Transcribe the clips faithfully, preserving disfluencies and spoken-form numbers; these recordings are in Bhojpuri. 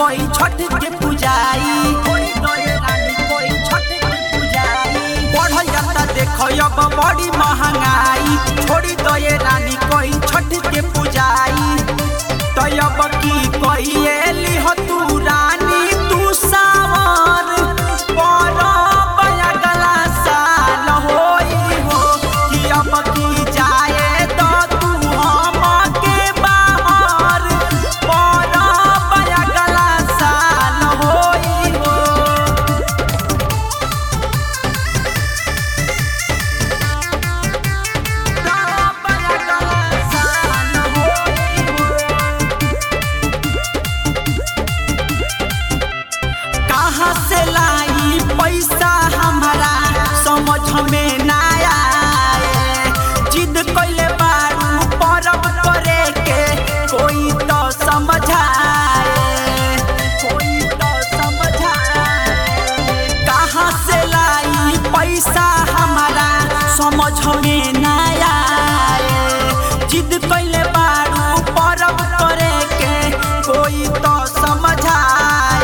कोई छठ के पूजाई छोड़ी दये रानी कोई छठ के पूजाई बढ़ जाता देखो अब बड़ी महंगाई छोड़ी दये रानी कोई छठ के पूजाई तो अब की कोई एली हो तू रानी तू सावर परब अगला साल होई हो कि अब की जाए तो तू हम के बाहर परब अगला साल होई हो कहाँ से लाई पैसा हमारा समझ में ना आए जिद कैले बारू परब करे के कोई तो समझाए कोई तो समझाए कहाँ से लाई पैसा हमारा समझ में ना आए जिद कैले बारू परब करे के कोई तो समझाए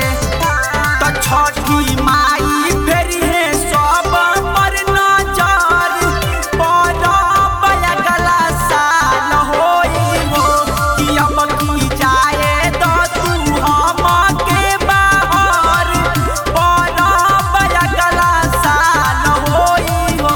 छठी माई फेरी है सब पर नजर परब अगला साल होई हो कि अब की जाए तो तू हम के बाहर परब अगला साल होई हो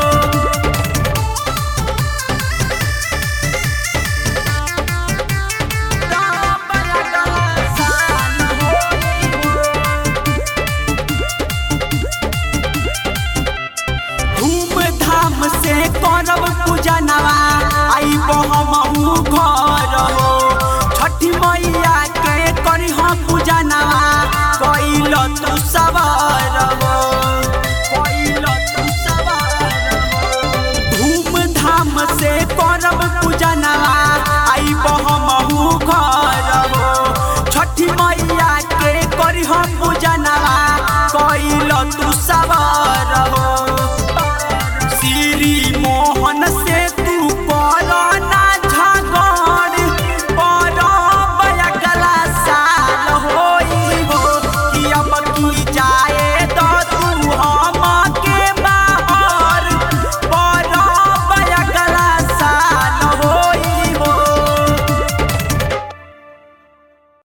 धूमधाम से करब पूजनवा आई हमहू घर हो छठी मैया के करी हम पूजनवा कैल तू सवार हो कैल तू सवार हो धूमधाम से करब पूजनवा आई हमहू घर हो छठी मैया के करी हम पूजनवा कैल तू सवार हो श्री मोहन से तू करना झगड़ परब अगला साल होई हो कि अब की जा